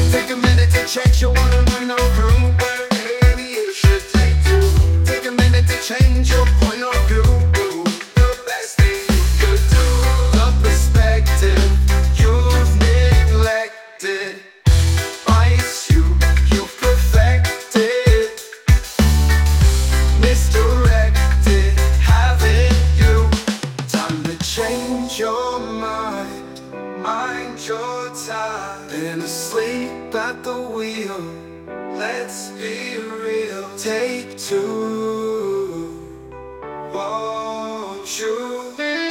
Take a minute to change your point of view. Maybe you should take two. Take a minute to change your point of view. The best thing you could do. The perspective you've neglected. Vice you've perfected. Misdirected, haven't you? Time to change your mind. Mind your time. Been asleep at the wheel. Let's be real. Take two. Won't you?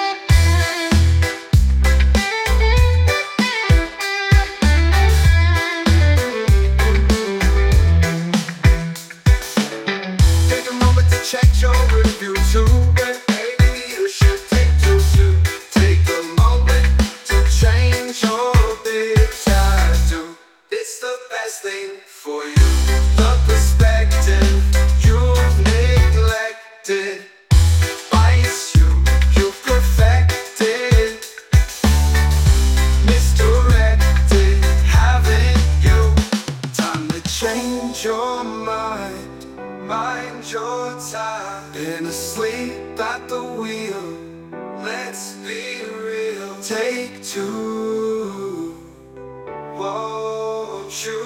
Take a moment to check your review too. Maybe you should take two too. Take a moment to change your big tattoo. It's the best thing for you. The perspective you've neglected. Vice you've perfected. Misdirected, haven't you? Time to change your mind. Mind your time. Been asleep at the wheel. Let's be real. Take two. Won't you?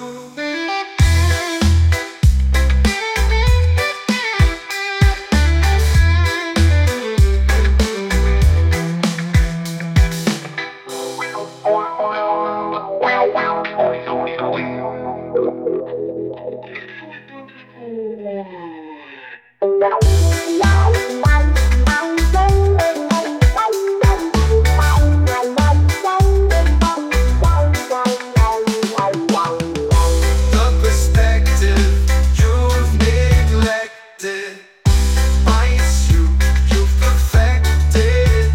The perspective you've neglected. Vice you've perfected.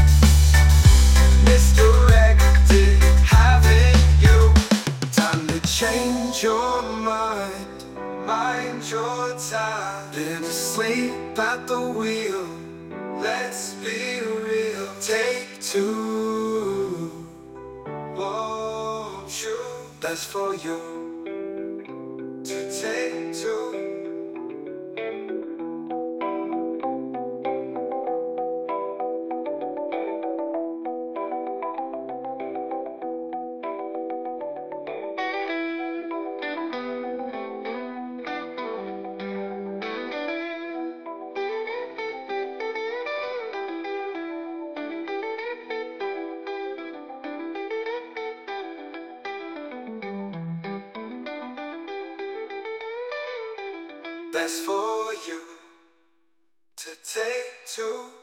Misdirected, haven't you? Time to change your mind. Mind your time. Been asleep at the wheel. Let's be real. Take two. Won't you? That's for you. To take two. That's for you to take two.